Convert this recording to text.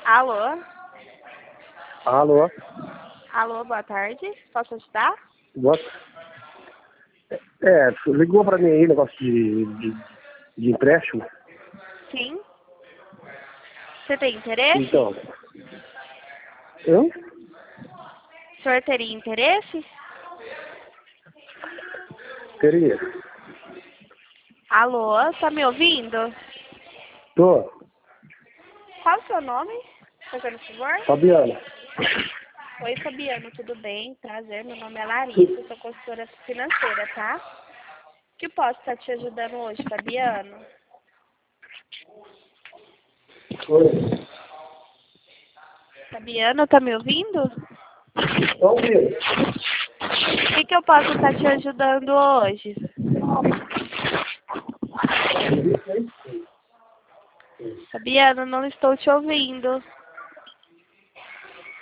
Alô? Alô? Alô, boa tarde. Posso ajudar? Boa... ligou pra mim aí negócio de empréstimo. Sim. Você tem interesse? Então. Eu? O senhor teria interesse? Teria. Alô, tá me ouvindo? Tô. Qual o seu nome? Fazendo favor? Fabiano. Oi, Fabiano, tudo bem? Prazer, meu nome é Larissa, sou consultora financeira, tá? O que posso estar te ajudando hoje, Fabiano? Oi. Fabiano, tá me ouvindo? Tô ouvindo. O que eu posso estar te ajudando hoje? Fabiano, não estou te ouvindo.